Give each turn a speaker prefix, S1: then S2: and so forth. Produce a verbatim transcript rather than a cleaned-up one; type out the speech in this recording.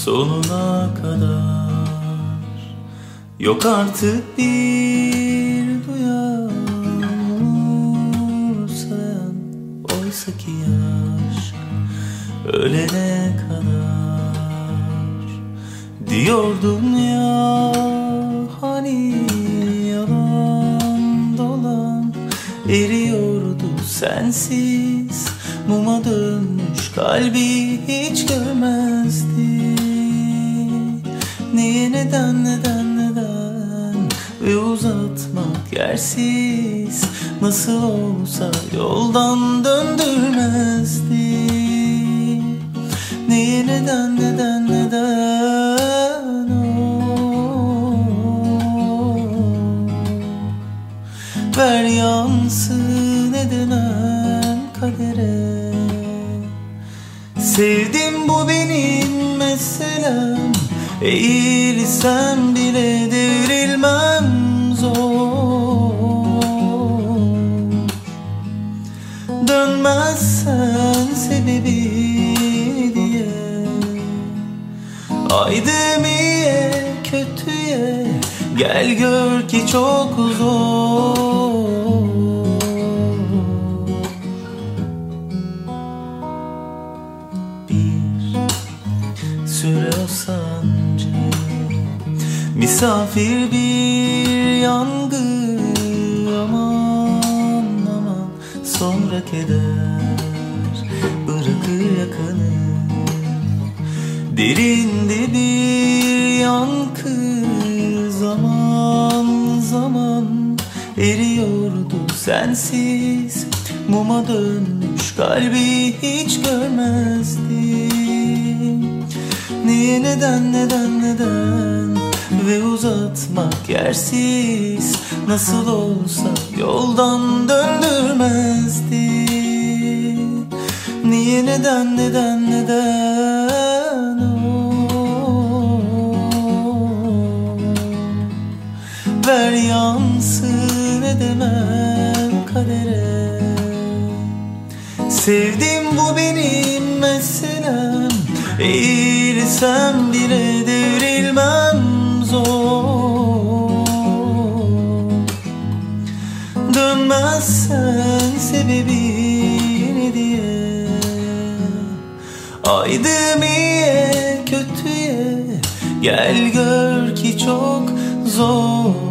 S1: sonuna kadar. Yok artık bir duyan umursayan, oysa ki aşk ölene kadar. Diyordun ya hani yalan dolan, eriyordu sensiz, muma dönmüş kalbi hiç görmezdi. Niye, neden, neden, neden ve uzatmak yersiz, nasıl olsa yoldan döndürmezdi. Niye, neden, neden, neden oh. Ver yansın edemem kadere. Sevdim, bu benim meselem, eğilsem bile devrilmem zor. Dönmezsen sebebi diye, aydım iyiye kötüye, gel gör ki çok zor. Süre o sancı, misafir bir yangı, aman aman sonra keder bırakır yakanı. Derinde bir yankı, zaman zaman eriyordu sensiz, muma dönmüş kalbi hiç görmezdi. Niye, neden, neden, neden ve uzatmak yersiz, nasıl olsa yoldan döndürmezdi. Niye, neden, neden, neden oh. Ver yansın edemem kadere. Sevdim, bu benim meselem, eğilsem bile devrilmem zor. Dönmezsen sebebi ne diye, aydım iyiye kötüye, gel gör ki çok zor.